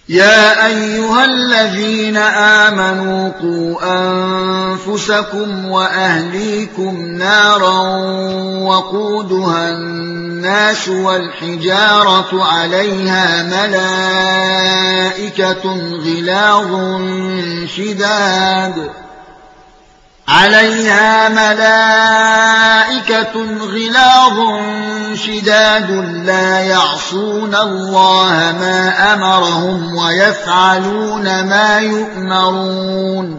يا أيها الذين آمنوا قوا أنفسكم وأهليكم نارا وقودها الناس والحجارة عليها ملائكة غلاظ شداد لا يعصون الله ما أمرهم ويفعلون ما يؤمرون